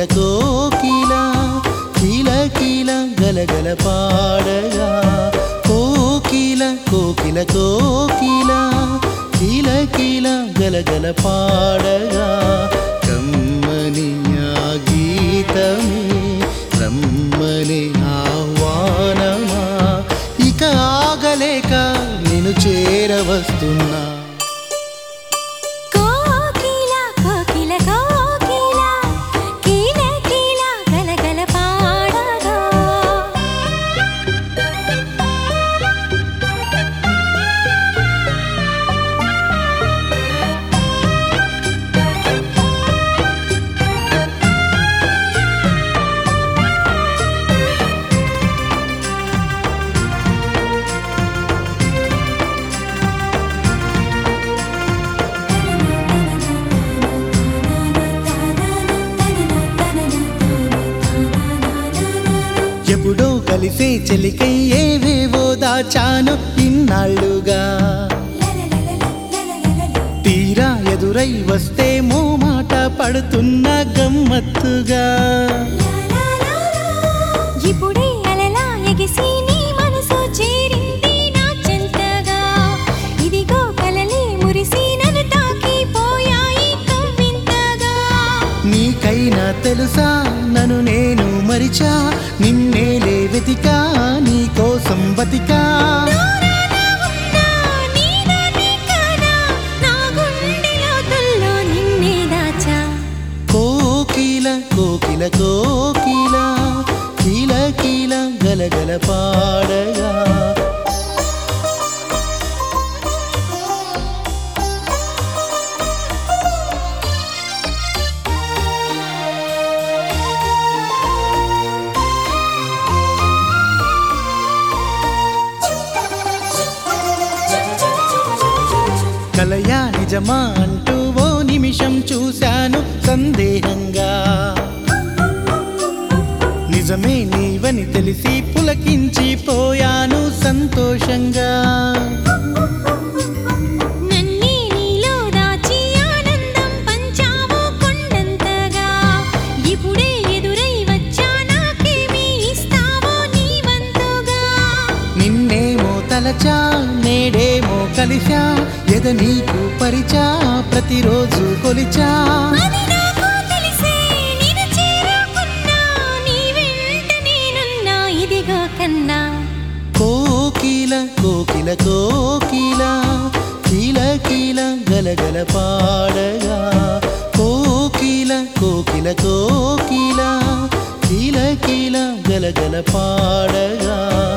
కోకిల కీల కీల గలగల పాడగా కోకిల కోకిల కోకిల కీల కీల గలగల పాడగా కమ్మని ఆ గీతమే రమ్మని ఆహ్వానమా ఇక ఆగలేక నేను చేరవస్తున్నా ఎప్పుడో కలిసే చెలికై ఏవేవో దాచాను ఇన్నాళ్ళుగా తీరా ఎదురై వస్తే మోమాట పడుతున్న గమ్మత్తుగా ఇప్పుడే అలలా ఎగిసి నీ మనసు చేరింది నా చెంతగా ఇదిగో కలలే మురిసి నన్ను తాకిపోయాయి కవ్వింతగా నీకైనా తెలుసా నన్ను నేను మరిచా నిన్నేలే వెతికా నీ కోసం బతికా కోకిల కోకిల కోకిల కీల కీల గలగల పాడగా కలయా నిజమా అంటూ ఓ నిమిషం చూశాను సందేహంగా నిజమే నీవని తెలిసి పులకించిపోయాను సంతోషంగా నన్నే నీలో దాచి ఆనందం పంచావు కొండంతగా ఇప్పుడే ఎదురై వచ్చా నాకేమీ ఇస్తావో నీ వంతుగా నిన్నేమో తలచా నేడేమో కలిసా ఎద నీకు పరిచా ప్రతిరోజు కొలిచా అది నాకు తెలిసే నిన్ను చేరుకున్నా నీ వెంట నేనున్నా ఇదిగో కన్నా కోకిల కోకిల కోకిల కీల కీల గలగల పాడగా కోకిల కోకిల కోకిల కీల కీల గలగల పాడగా